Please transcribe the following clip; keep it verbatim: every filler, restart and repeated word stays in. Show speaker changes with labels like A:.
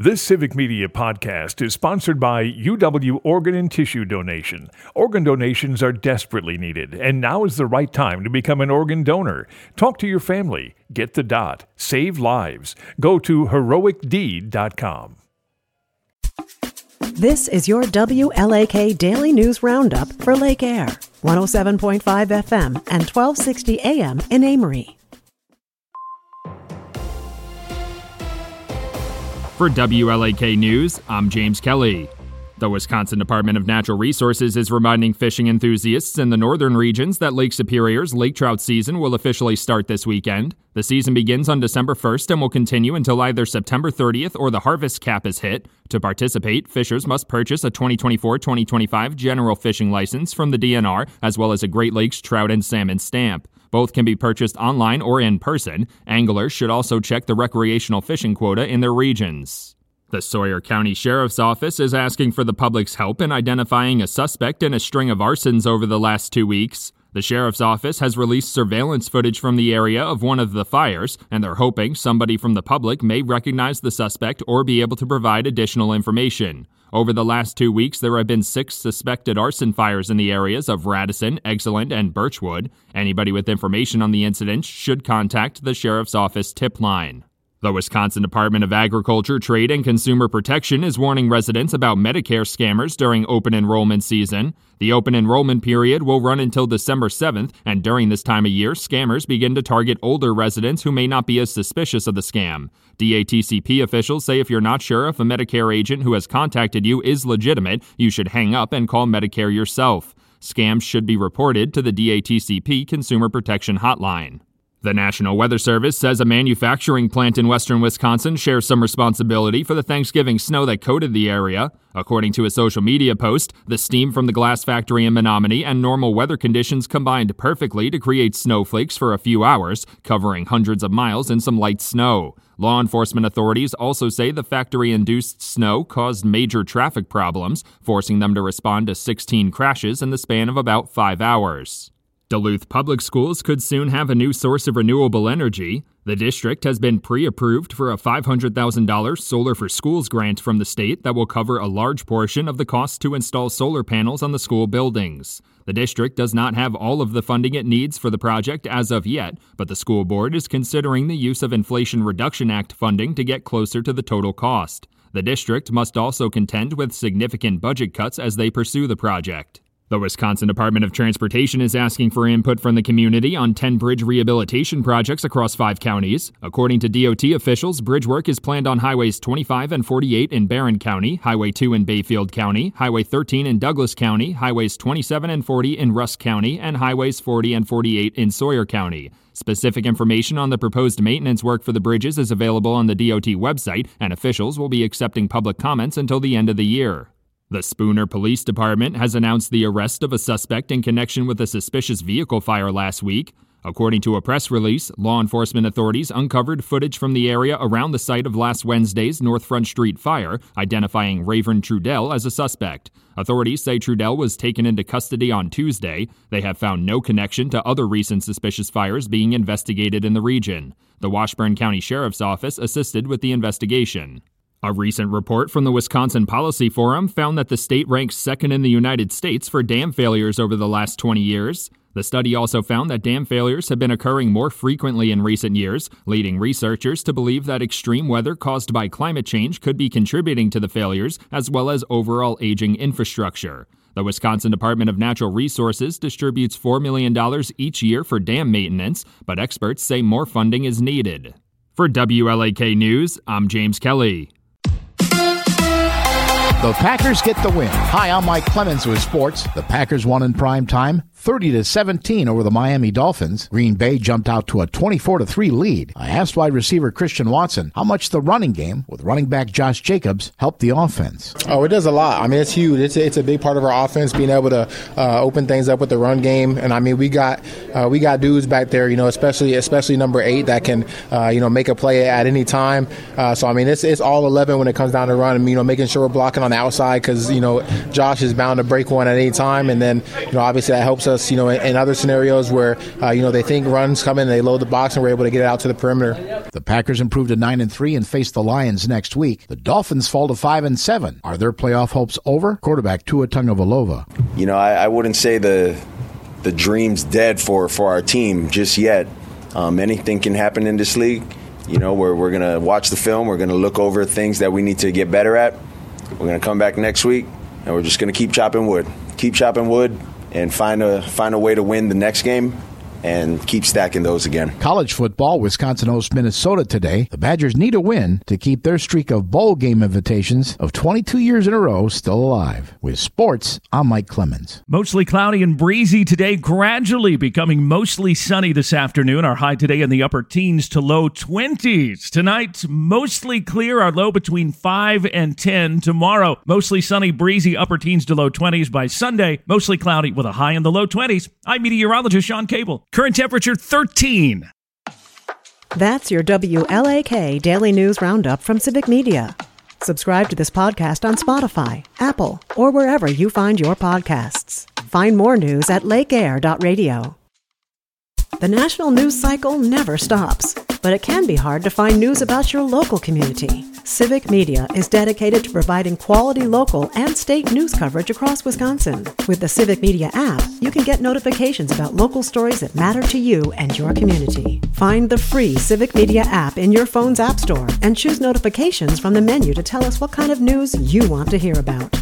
A: This Civic Media podcast is sponsored by U W Organ and Tissue Donation. Organ donations are desperately needed, and now is the right time to become an organ donor. Talk to your family. Get the dot. Save lives. Go to heroic deed dot com.
B: This is your W L A K Daily News Roundup for Lake Air, one oh seven point five F M and twelve sixty A M in Amory.
C: For W L A K News, I'm James Kelly. The Wisconsin Department of Natural Resources is reminding fishing enthusiasts in the northern regions that Lake Superior's lake trout season will officially start this weekend. The season begins on December first and will continue until either September thirtieth or the harvest cap is hit. To participate, fishers must purchase a twenty twenty-four twenty twenty-five general fishing license from the D N R, as well as a Great Lakes trout and salmon stamp. Both can be purchased online or in person. Anglers should also check the recreational fishing quota in their regions. The Sawyer County Sheriff's Office is asking for the public's help in identifying a suspect in a string of arsons over the last two weeks. The Sheriff's Office has released surveillance footage from the area of one of the fires, and they're hoping somebody from the public may recognize the suspect or be able to provide additional information. Over the last two weeks, there have been six suspected arson fires in the areas of Radisson, Excellent, and Birchwood. Anybody with information on the incident should contact the Sheriff's Office tip line. The Wisconsin Department of Agriculture, Trade, and Consumer Protection is warning residents about Medicare scammers during open enrollment season. The open enrollment period will run until December seventh, and during this time of year, scammers begin to target older residents who may not be as suspicious of the scam. D A T C P officials say if you're not sure if a Medicare agent who has contacted you is legitimate, you should hang up and call Medicare yourself. Scams should be reported to the D A T C P Consumer Protection Hotline. The National Weather Service says a manufacturing plant in western Wisconsin shares some responsibility for the Thanksgiving snow that coated the area. According to a social media post, the steam from the glass factory in Menominee and normal weather conditions combined perfectly to create snowflakes for a few hours, covering hundreds of miles in some light snow. Law enforcement authorities also say the factory-induced snow caused major traffic problems, forcing them to respond to sixteen crashes in the span of about five hours. Duluth Public Schools could soon have a new source of renewable energy. The district has been pre-approved for a five hundred thousand dollars Solar for Schools grant from the state that will cover a large portion of the cost to install solar panels on the school buildings. The district does not have all of the funding it needs for the project as of yet, but the school board is considering the use of Inflation Reduction Act funding to get closer to the total cost. The district must also contend with significant budget cuts as they pursue the project. The Wisconsin Department of Transportation is asking for input from the community on ten bridge rehabilitation projects across five counties. According to D O T officials, bridge work is planned on Highways twenty-five and forty-eight in Barron County, Highway two in Bayfield County, Highway thirteen in Douglas County, Highways twenty-seven and forty in Rusk County, and Highways forty and forty-eight in Sawyer County. Specific information on the proposed maintenance work for the bridges is available on the D O T website, and officials will be accepting public comments until the end of the year. The Spooner Police Department has announced the arrest of a suspect in connection with a suspicious vehicle fire last week. According to a press release, law enforcement authorities uncovered footage from the area around the site of last Wednesday's North Front Street fire, identifying Rayvern Trudell as a suspect. Authorities say Trudell was taken into custody on Tuesday. They have found no connection to other recent suspicious fires being investigated in the region. The Washburn County Sheriff's Office assisted with the investigation. A recent report from the Wisconsin Policy Forum found that the state ranks second in the United States for dam failures over the last twenty years. The study also found that dam failures have been occurring more frequently in recent years, leading researchers to believe that extreme weather caused by climate change could be contributing to the failures, as well as overall aging infrastructure. The Wisconsin Department of Natural Resources distributes four million dollars each year for dam maintenance, but experts say more funding is needed. For W L A K News, I'm James Kelly.
D: The Packers get the win. Hi, I'm Mike Clemens with sports. The Packers won in prime time, thirty to seventeen over the Miami Dolphins. Green Bay jumped out to a twenty-four to three lead. I asked wide receiver Christian Watson how much the running game with running back Josh Jacobs helped the offense.
E: Oh, it does a lot. I mean, it's huge. It's a, it's a big part of our offense, being able to uh, open things up with the run game. And I mean, we got uh, we got dudes back there, you know, especially especially number eight that can uh, you know make a play at any time. Uh, so I mean, it's it's all eleven when it comes down to run. And, you know, making sure we're blocking on the outside because you know Josh is bound to break one at any time, and then you know obviously that helps us us, you know, in, in other scenarios where, uh, you know, they think runs come in, they load the box, and we're able to get it out to the perimeter.
D: The Packers improved to nine and three and face the Lions next week. The Dolphins fall to five and seven. Are their playoff hopes over? Quarterback Tua Tagovailoa.
F: You know, I, I wouldn't say the the dream's dead for, for our team just yet. Um, anything can happen in this league. You know, we're, we're going to watch the film. We're going to look over things that we need to get better at. We're going to come back next week, and we're just going to keep chopping wood. Keep chopping wood and find a find a way to win the next game and keep stacking those again.
D: College football, Wisconsin hosts Minnesota today. The Badgers need a win to keep their streak of bowl game invitations of twenty-two years in a row still alive. With sports, I'm Mike Clemens.
G: Mostly cloudy and breezy today, gradually becoming mostly sunny this afternoon. Our high today in the upper teens to low twenties. Tonight, mostly clear, our low between five and ten. Tomorrow, mostly sunny, breezy, upper teens to low twenties. By Sunday, mostly cloudy with a high in the low twenties. I'm meteorologist Sean Cable. Current temperature thirteen.
B: That's your W L A K Daily News Roundup from Civic Media. Subscribe to this podcast on Spotify, Apple, or wherever you find your podcasts. Find more news at lake air dot radio. The national news cycle never stops, but it can be hard to find news about your local community. Civic Media is dedicated to providing quality local and state news coverage across Wisconsin. With the Civic Media app, you can get notifications about local stories that matter to you and your community. Find the free Civic Media app in your phone's app store and choose notifications from the menu to tell us what kind of news you want to hear about.